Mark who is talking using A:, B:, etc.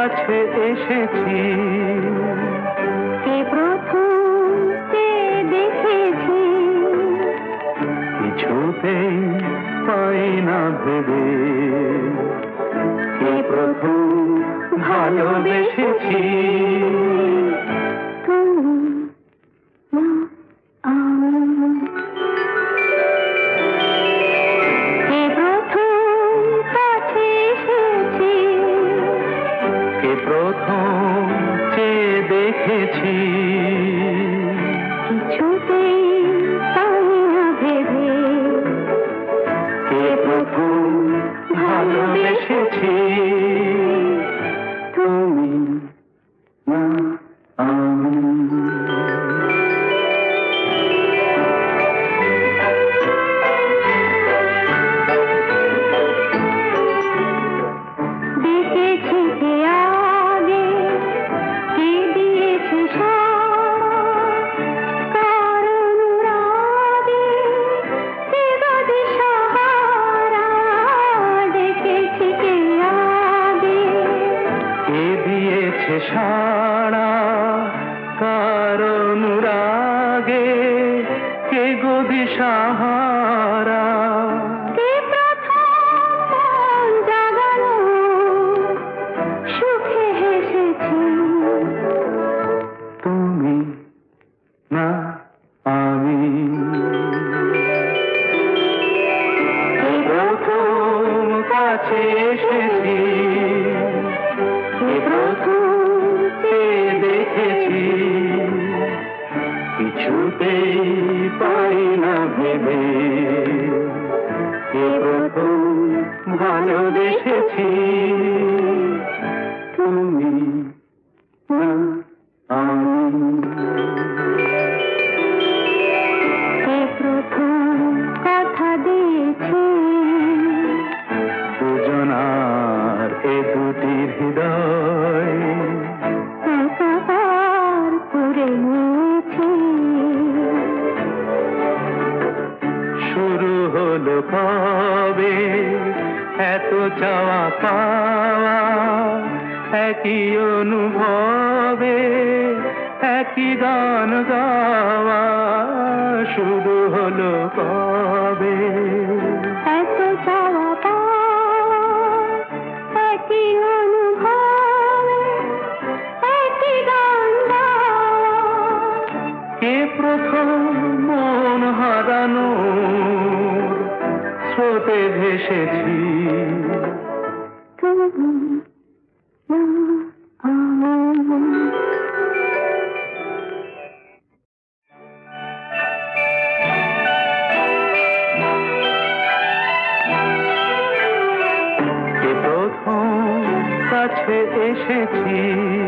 A: কাছে এসেছি,
B: কে প্রথম দেখেছি,
A: কিছুতেই পাই না ভেবে, কে প্রথম ভালোবেসেছি।
B: কে প্রথম কাছে এসেছি,
A: কে প্রথম চেয়ে দেখেছি,
B: কিছুতেই পাই না ভেবে,
A: কে প্রথম ভালোবেসেছি। তুমি না আমি।
B: দেখেছি কে আগে, কে দিয়েছে কার অনুরাগে, কে বাদে সাহারা। দেখেছি কে আগে,
A: কে দিয়েছে সাড়া, কার অনুরাগে, কে গো দিশাহারা।
B: কে প্রথম মন জাগানো, সুখে হেসেছি।
A: তুমি না আমি। কে প্রথম কাছে এসেছি, কে প্রথম চেয়ে দেখেছি, কিছুতেই পাই না ভেবে, কে প্রথম ভালোবেসেছি। তুমি না আমি।
B: কে প্রথম কথা দিয়েছি,
A: দুজনার এ দুটি হৃদয়
B: একাকার করে নিয়েছি।
A: শুরু হলো কবে এত চাওয়া পাওয়া, একই অনুভবে একই গান গাওয়া। শুরু হলো কবে
B: এত চাওয়া পাওয়া, একই অনুভবে একই গান গাওয়া।
A: কে প্রথম মন হারানো স্রোতে ভেসেছি।
B: তুমি না আমি।
A: কে প্রথম কাছে এসেছি,